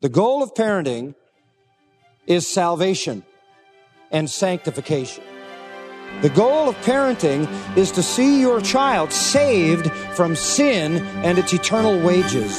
The goal of parenting is salvation and sanctification. The goal of parenting is to see your child saved from sin and its eternal wages.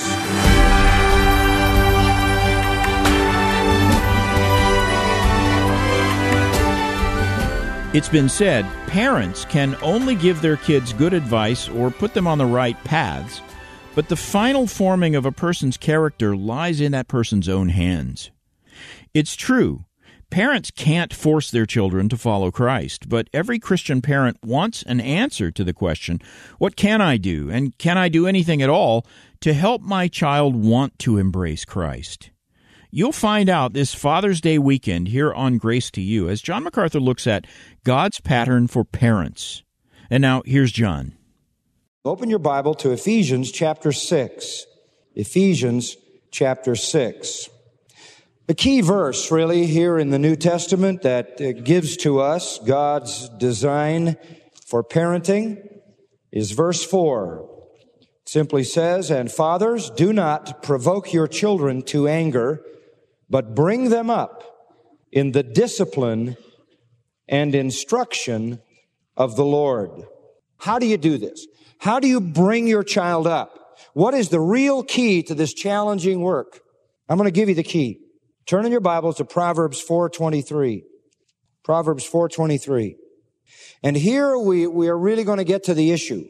It's been said, parents can only give their kids good advice or put them on the right paths, but the final forming of a person's character lies in that person's own hands. It's true, parents can't force their children to follow Christ, but every Christian parent wants an answer to the question, what can I do, and can I do anything at all to help my child want to embrace Christ? You'll find out this Father's Day weekend here on Grace to You as John MacArthur looks at God's pattern for parents. And now, here's John. Open your Bible to Ephesians chapter 6. Ephesians chapter 6. The key verse, really, here in the New Testament that gives to us God's design for parenting is verse 4. It simply says, "And fathers, do not provoke your children to anger, but bring them up in the discipline and instruction of the Lord." How do you do this? How do you bring your child up? What is the real key to this challenging work? I'm going to give you the key. Turn in your Bibles to Proverbs 4:23. Proverbs 4:23. And here we are really going to get to the issue.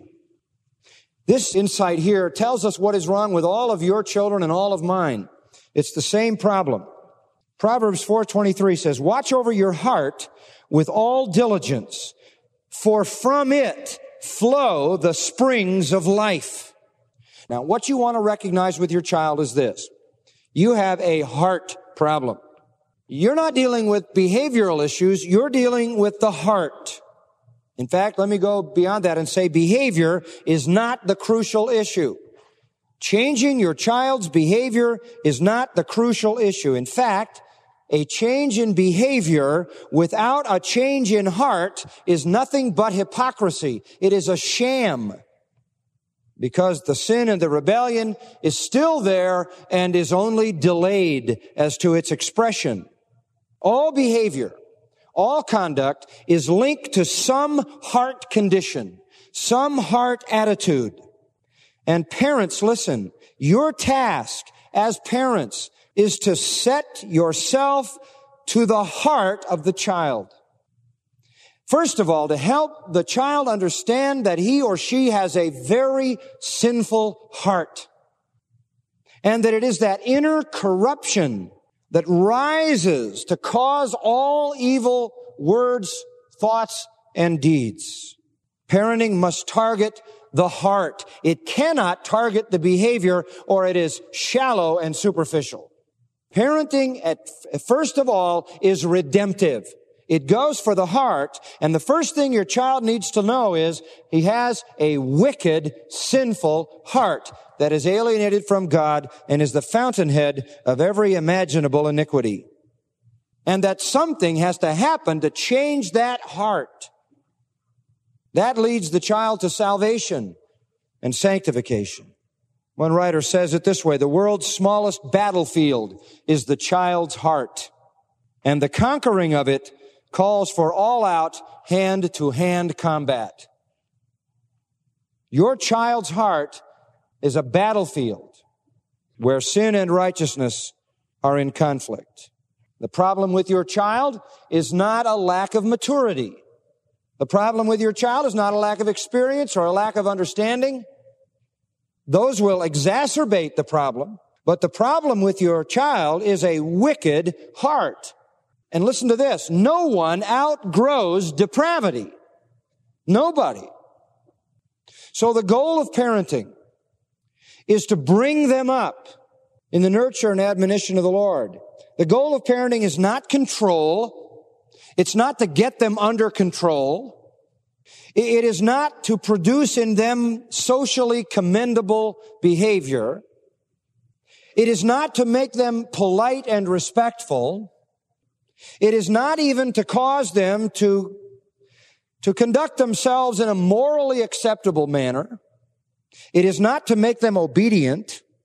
This insight here tells us what is wrong with all of your children and all of mine. It's the same problem. Proverbs 4:23 says, "Watch over your heart with all diligence, for from it flow the springs of life." Now, what you want to recognize with your child is this. You have a heart problem. You're not dealing with behavioral issues. You're dealing with the heart. In fact, let me go beyond that and say behavior is not the crucial issue. Changing your child's behavior is not the crucial issue. In fact, a change in behavior without a change in heart is nothing but hypocrisy. It is a sham, because the sin and the rebellion is still there and is only delayed as to its expression. All behavior, all conduct is linked to some heart condition, some heart attitude. And parents, listen, your task as parents is to set yourself to the heart of the child. First of all, to help the child understand that he or she has a very sinful heart, and that it is that inner corruption that rises to cause all evil words, thoughts, and deeds. Parenting must target the heart. It cannot target the behavior, or it is shallow and superficial. Parenting, first of all, is redemptive. It goes for the heart, and the first thing your child needs to know is he has a wicked, sinful heart that is alienated from God and is the fountainhead of every imaginable iniquity. And that something has to happen to change that heart. That leads the child to salvation and sanctification. One writer says it this way: the world's smallest battlefield is the child's heart, and the conquering of it calls for all-out, hand-to-hand combat. Your child's heart is a battlefield where sin and righteousness are in conflict. The problem with your child is not a lack of maturity. The problem with your child is not a lack of experience or a lack of understanding. Those will exacerbate the problem. But the problem with your child is a wicked heart. And listen to this. No one outgrows depravity. Nobody. So the goal of parenting is to bring them up in the nurture and admonition of the Lord. The goal of parenting is not control. It's not to get them under control. It is not to produce in them socially commendable behavior. It is not to make them polite and respectful. It is not even to cause them to conduct themselves in a morally acceptable manner. It is not to make them obedient.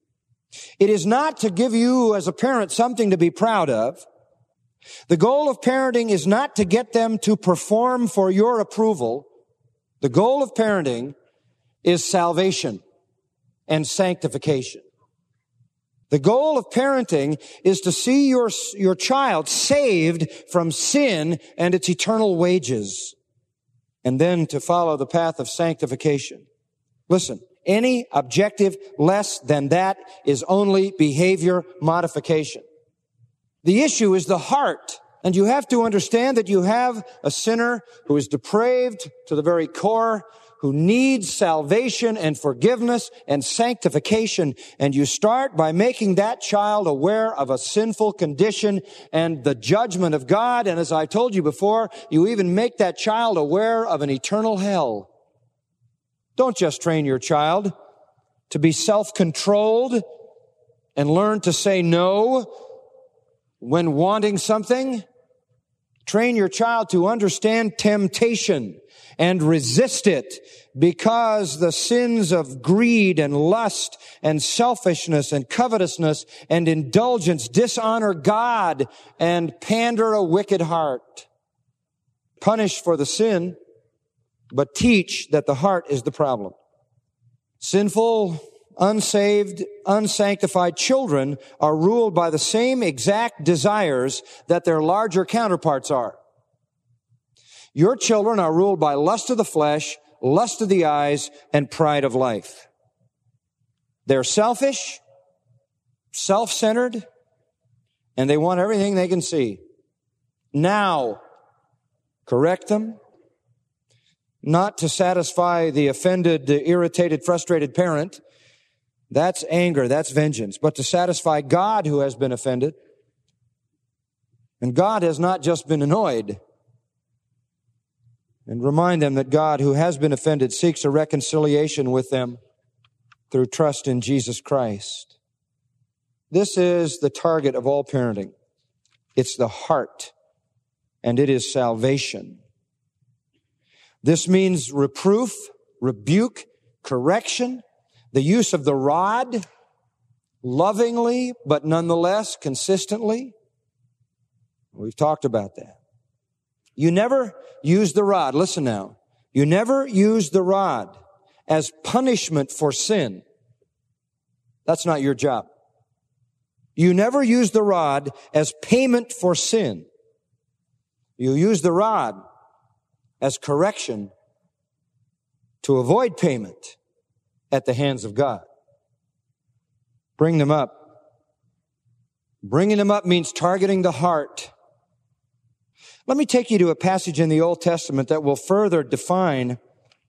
It is not to give you as a parent something to be proud of. The goal of parenting is not to get them to perform for your approval. The goal of parenting is salvation and sanctification. The goal of parenting is to see your child saved from sin and its eternal wages, and then to follow the path of sanctification. Listen, any objective less than that is only behavior modification. The issue is the heart, and you have to understand that you have a sinner who is depraved to the very core, who needs salvation and forgiveness and sanctification. And you start by making that child aware of a sinful condition and the judgment of God. And as I told you before, you even make that child aware of an eternal hell. Don't just train your child to be self-controlled and learn to say no when wanting something. Train your child to understand temptation and resist it, because the sins of greed and lust and selfishness and covetousness and indulgence dishonor God and pander a wicked heart. Punish for the sin, but teach that the heart is the problem. Sinful, unsaved, unsanctified children are ruled by the same exact desires that their larger counterparts are. Your children are ruled by lust of the flesh, lust of the eyes, and pride of life. They're selfish, self-centered, and they want everything they can see. Now, correct them, not to satisfy the offended, irritated, frustrated parent. That's anger, that's vengeance, but to satisfy God who has been offended. And God has not just been annoyed. And remind them that God, who has been offended, seeks a reconciliation with them through trust in Jesus Christ. This is the target of all parenting. It's the heart, and it is salvation. This means reproof, rebuke, correction, the use of the rod, lovingly, but nonetheless consistently. We've talked about that. You never use the rod. Listen now. You never use the rod as punishment for sin. That's not your job. You never use the rod as payment for sin. You use the rod as correction to avoid payment at the hands of God. Bring them up. Bringing them up means targeting the heart. Let me take you to a passage in the Old Testament that will further define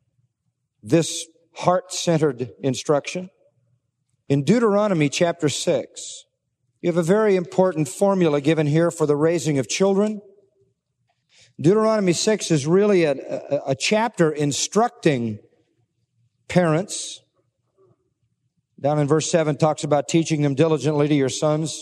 this heart-centered instruction. In Deuteronomy chapter 6, you have a very important formula given here for the raising of children. Deuteronomy 6 is really a chapter instructing parents. Down in verse 7 talks about teaching them diligently to your sons.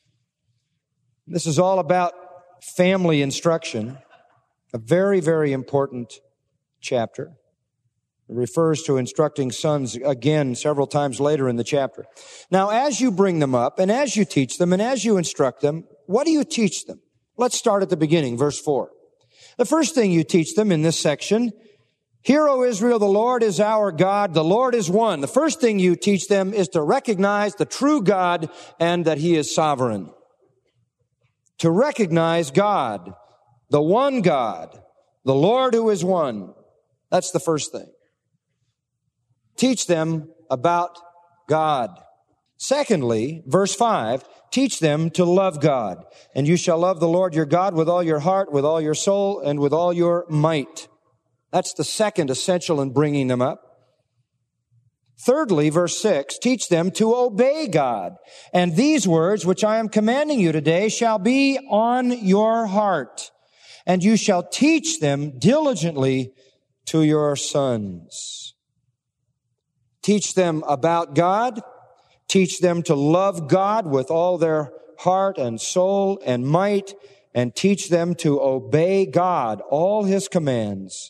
This is all about family instruction, a very, very important chapter. It refers to instructing sons again several times later in the chapter. Now, as you bring them up, and as you teach them, and as you instruct them, what do you teach them? Let's start at the beginning, verse 4. The first thing you teach them in this section, "Hear, O Israel, the Lord is our God, the Lord is one." The first thing you teach them is to recognize the true God and that He is sovereign. To recognize God, the one God, the Lord who is one. That's the first thing. Teach them about God. Secondly, verse 5, teach them to love God. "And you shall love the Lord your God with all your heart, with all your soul, and with all your might." That's the second essential in bringing them up. Thirdly, verse 6, teach them to obey God. "And these words which I am commanding you today shall be on your heart, and you shall teach them diligently to your sons." Teach them about God. Teach them to love God with all their heart and soul and might, and teach them to obey God, all His commands.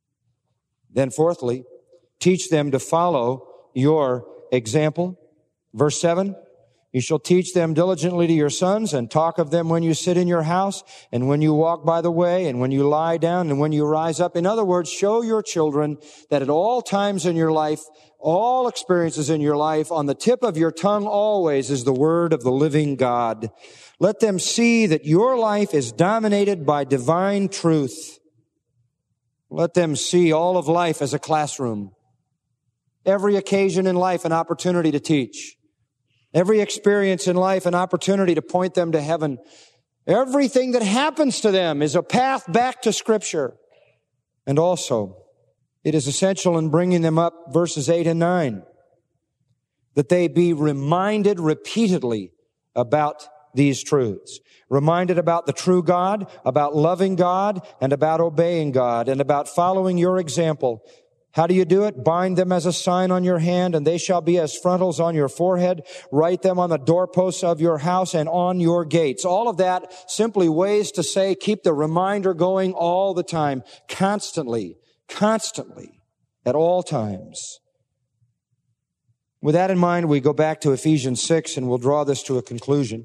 Then fourthly, teach them to follow your example. Verse 7, you shall teach them diligently to your sons and talk of them when you sit in your house and when you walk by the way and when you lie down and when you rise up. In other words, show your children that at all times in your life, all experiences in your life, on the tip of your tongue always is the word of the living God. Let them see that your life is dominated by divine truth. Let them see all of life as a classroom. Every occasion in life an opportunity to teach. Every experience in life an opportunity to point them to heaven. Everything that happens to them is a path back to Scripture. And also, it is essential in bringing them up, verses 8 and 9, that they be reminded repeatedly about these truths. Reminded about the true God, about loving God, and about obeying God, and about following your example. How do you do it? Bind them as a sign on your hand, and they shall be as frontals on your forehead. Write them on the doorposts of your house and on your gates. All of that simply ways to say, keep the reminder going all the time, constantly, at all times. With that in mind, we go back to Ephesians 6, and we'll draw this to a conclusion.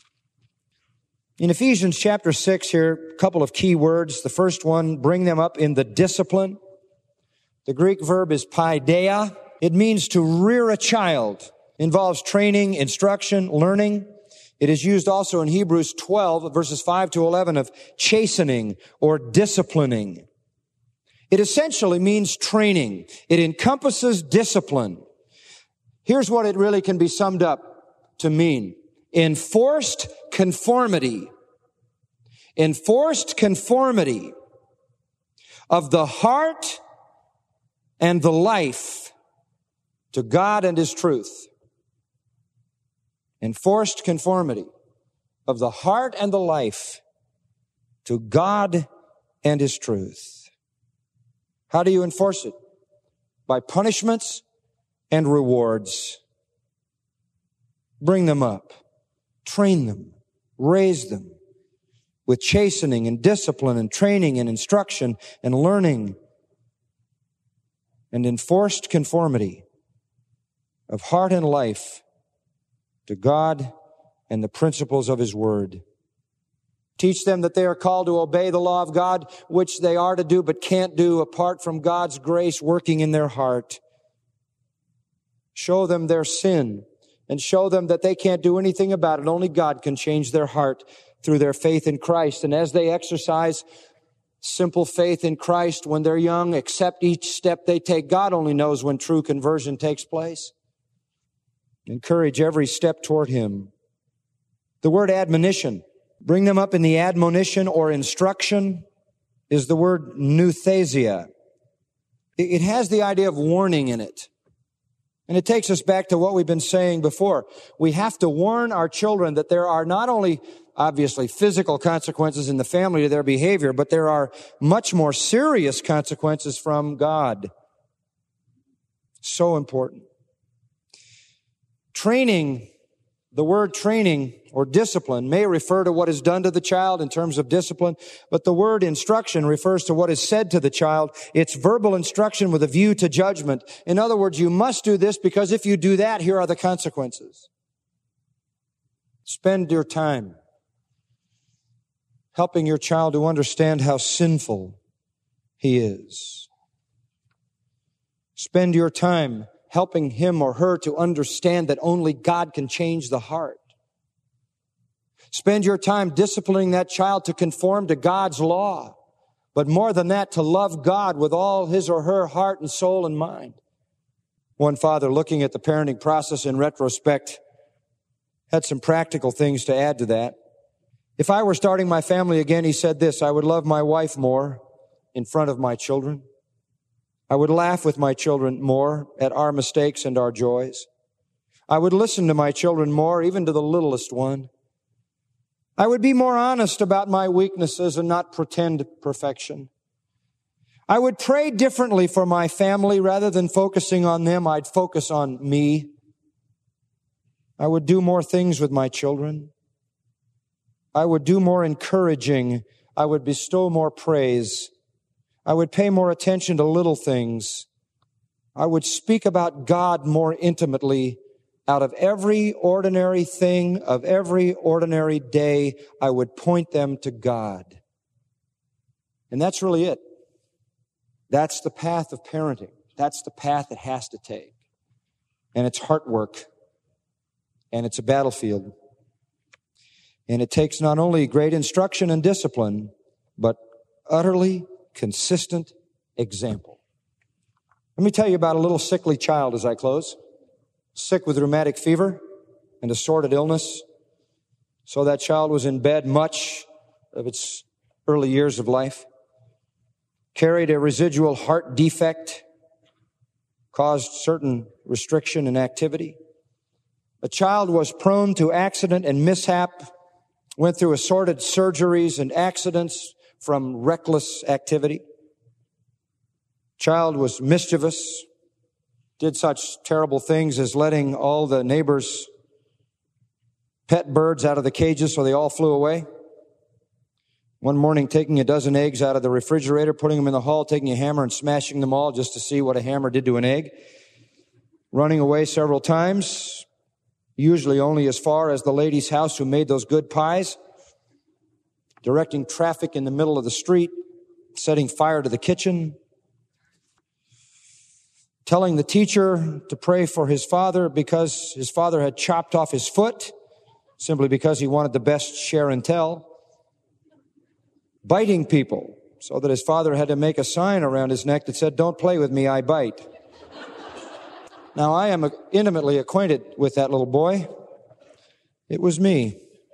In Ephesians chapter 6 here, a couple of key words. The first one, bring them up in the discipline. The Greek verb is paideia. It means to rear a child. It involves training, instruction, learning. It is used also in Hebrews 12, verses 5 to 11, of chastening or disciplining. It essentially means training. It encompasses discipline. Here's what it really can be summed up to mean. Enforced conformity. Enforced conformity of the heart and the life to God and His truth. Enforced conformity of the heart and the life to God and His truth. How do you enforce it? By punishments and rewards. Bring them up, train them, raise them with chastening and discipline and training and instruction and learning and enforced conformity of heart and life to God and the principles of His Word. Teach them that they are called to obey the law of God, which they are to do but can't do apart from God's grace working in their heart. Show them their sin and show them that they can't do anything about it. Only God can change their heart through their faith in Christ. And as they exercise simple faith in Christ when they're young, accept each step they take. God only knows when true conversion takes place. Encourage every step toward Him. The word admonition, bring them up in the admonition or instruction, is the word nouthesia. It has the idea of warning in it. And it takes us back to what we've been saying before. We have to warn our children that there are not only obviously physical consequences in the family to their behavior, but there are much more serious consequences from God. So important. Training, the word training or discipline may refer to what is done to the child in terms of discipline, but the word instruction refers to what is said to the child. It's verbal instruction with a view to judgment. In other words, you must do this because if you do that, here are the consequences. Spend your time helping your child to understand how sinful he is. Spend your time helping him or her to understand that only God can change the heart. Spend your time disciplining that child to conform to God's law, but more than that, to love God with all his or her heart and soul and mind. One father, looking at the parenting process in retrospect, had some practical things to add to that. If I were starting my family again, he said this, I would love my wife more in front of my children. I would laugh with my children more at our mistakes and our joys. I would listen to my children more, even to the littlest one. I would be more honest about my weaknesses and not pretend perfection. I would pray differently for my family rather than focusing on them. I'd focus on me. I would do more things with my children. I would do more encouraging. I would bestow more praise. I would pay more attention to little things. I would speak about God more intimately. out of every ordinary thing of every ordinary day, I would point them to God. And that's really it. That's the path of parenting. That's the path it has to take. And it's heart work. And it's a battlefield. And it takes not only great instruction and discipline, but utterly consistent example. Let me tell you about a little sickly child as I close. Sick with rheumatic fever and assorted illness. So that child was in bed much of its early years of life. Carried a residual heart defect. Caused certain restriction in activity. The child was prone to accident and mishap. Went through assorted surgeries and accidents from reckless activity. Child was mischievous. Did such terrible things as letting all the neighbors' pet birds out of the cages so they all flew away. One morning, taking a dozen eggs out of the refrigerator, putting them in the hall, taking a hammer and smashing them all just to see what a hammer did to an egg. Running away several times, usually only as far as the lady's house who made those good pies. Directing traffic in the middle of the street, setting fire to the kitchen. Telling the teacher to pray for his father because his father had chopped off his foot, simply because he wanted the best share and tell. Biting people, so that his father had to make a sign around his neck that said, "Don't play with me, I bite." Now, I am intimately acquainted with that little boy. It was me.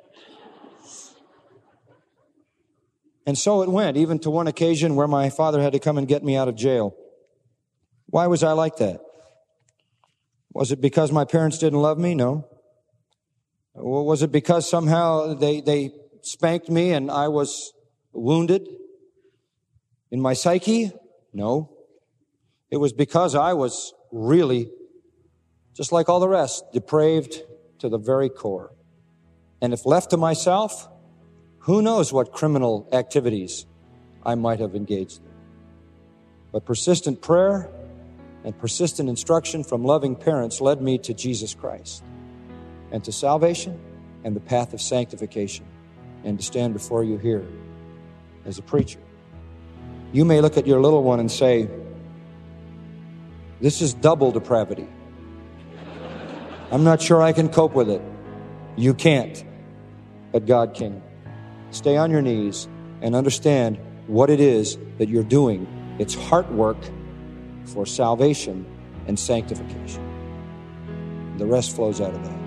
And so it went, even to one occasion where my father had to come and get me out of jail. Why was I like that? Was it because my parents didn't love me? No. Was it because somehow they spanked me and I was wounded in my psyche? No. It was because I was really, just like all the rest, depraved to the very core. And if left to myself, who knows what criminal activities I might have engaged in. But persistent prayer and persistent instruction from loving parents led me to Jesus Christ and to salvation and the path of sanctification and to stand before you here as a preacher. You may look at your little one and say, "This is double depravity. I'm not sure I can cope with it." You can't, but God can. Stay on your knees and understand what it is that you're doing. It's heart work for salvation and sanctification. The rest flows out of that.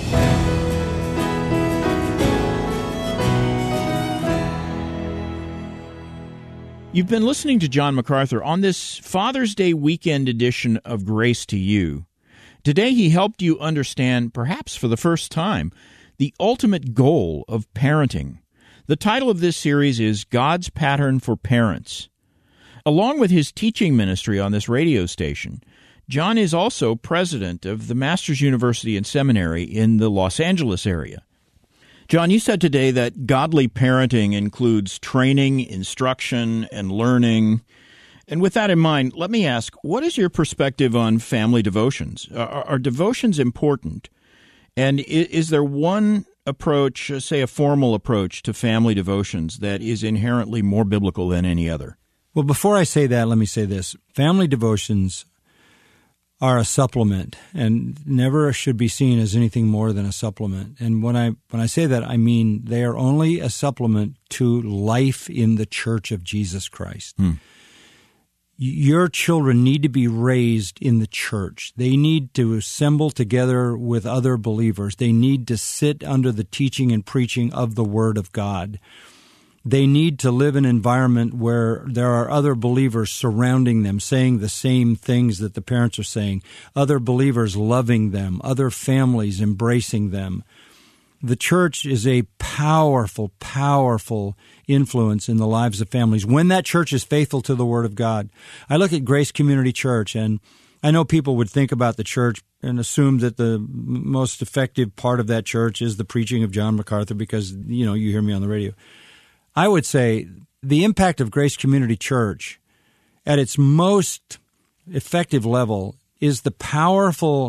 You've been listening to John MacArthur on this Father's Day weekend edition of Grace to You. Today he helped you understand, perhaps for the first time, the ultimate goal of parenting. The title of this series is God's Pattern for Parents. Along with his teaching ministry on this radio station, John is also president of the Masters University and Seminary in the Los Angeles area. John, you said today that godly parenting includes training, instruction, and learning. And with that in mind, let me ask, what is your perspective on family devotions? Are devotions important? And is there one approach, say a formal approach to family devotions that is inherently more biblical than any other? Well, before I say that, let me say this. Family devotions are a supplement and never should be seen as anything more than a supplement. And when I say that, I mean they are only a supplement to life in the Church of Jesus Christ. Your children need to be raised in the church. They need to assemble together with other believers. They need to sit under the teaching and preaching of the Word of God. They need to live in an environment where there are other believers surrounding them, saying the same things that the parents are saying, other believers loving them, other families embracing them. The church is a powerful, powerful influence in the lives of families when that church is faithful to the Word of God. I look at Grace Community Church, and I know people would think about the church and assume that the most effective part of that church is the preaching of John MacArthur because, you hear me on the radio. I would say the impact of Grace Community Church at its most effective level is the powerful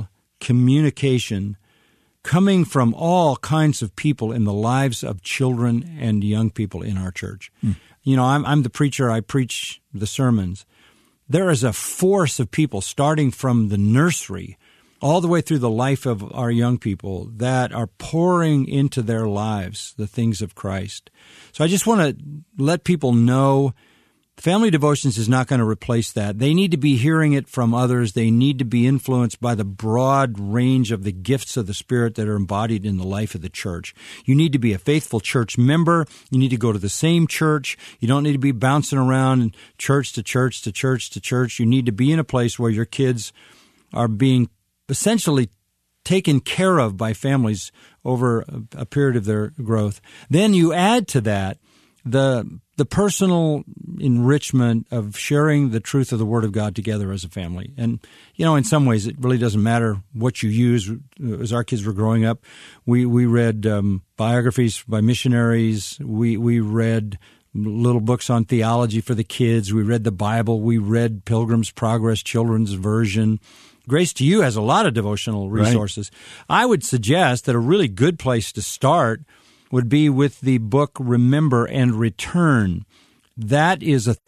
communication coming from all kinds of people in the lives of children and young people in our church. You know, I'm the preacher. I preach the sermons. There is a force of people starting from the nursery all the way through the life of our young people that are pouring into their lives the things of Christ. So I just want to let people know Family Devotions is not going to replace that. They need to be hearing it from others. They need to be influenced by the broad range of the gifts of the Spirit that are embodied in the life of the church. You need to be a faithful church member. You need to go to the same church. You don't need to be bouncing around church to church to church to church. You need to be in a place where your kids are being essentially taken care of by families over a period of their growth. Then you add to that the personal enrichment of sharing the truth of the Word of God together as a family. And, you know, in some ways it really doesn't matter what you use. As our kids were growing up, we read biographies by missionaries. We read little books on theology for the kids. We read the Bible. We read Pilgrim's Progress, Children's Version. Grace to You has a lot of devotional resources. Right. I would suggest that a really good place to start would be with the book Remember and Return. That is a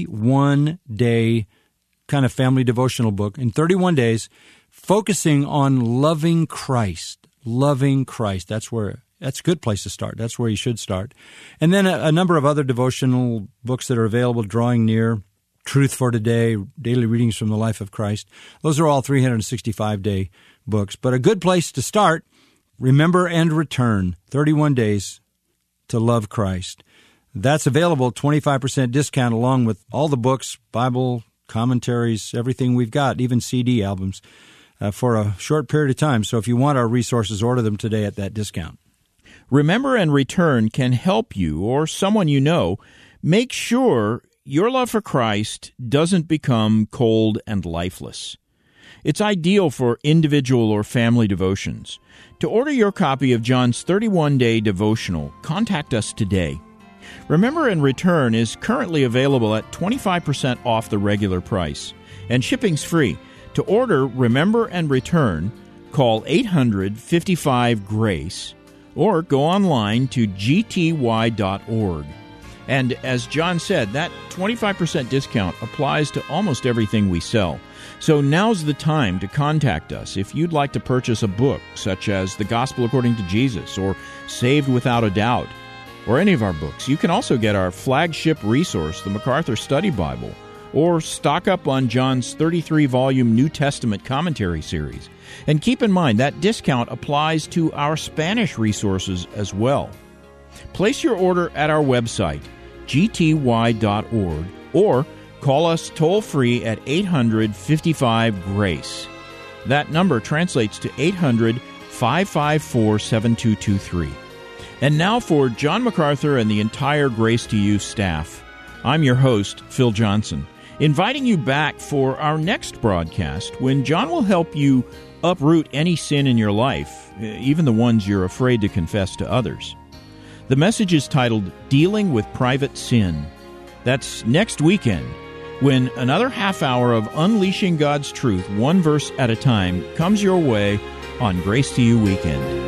31-day kind of family devotional book in 31 days, focusing on loving Christ. Loving Christ. That's a good place to start. That's where you should start. And then a number of other devotional books that are available, Drawing Near, Truth for Today, Daily Readings from the Life of Christ. Those are all 365-day books. But a good place to start, Remember and Return, 31 Days to Love Christ. That's available, 25% discount, along with all the books, Bible, commentaries, everything we've got, even CD albums, for a short period of time. So if you want our resources, order them today at that discount. Remember and Return can help you or someone you know make sure your love for Christ doesn't become cold and lifeless. It's ideal for individual or family devotions. To order your copy of John's 31-day devotional, contact us today. Remember and Return is currently available at 25% off the regular price, and shipping's free. To order Remember and Return, call 800-55-GRACE or go online to gty.org. And as John said, that 25% discount applies to almost everything we sell. So now's the time to contact us if you'd like to purchase a book such as The Gospel According to Jesus or Saved Without a Doubt, or any of our books. You can also get our flagship resource, the MacArthur Study Bible, or stock up on John's 33-volume New Testament commentary series. And keep in mind that discount applies to our Spanish resources as well. Place your order at our website, gty.org, or call us toll-free at 800-55-GRACE. That number translates to 800-554-7223. And now for John MacArthur and the entire Grace to You staff, I'm your host, Phil Johnson, inviting you back for our next broadcast when John will help you uproot any sin in your life, even the ones you're afraid to confess to others. The message is titled, Dealing with Private Sin. That's next weekend, when another half hour of unleashing God's truth, one verse at a time, comes your way on Grace to You Weekend.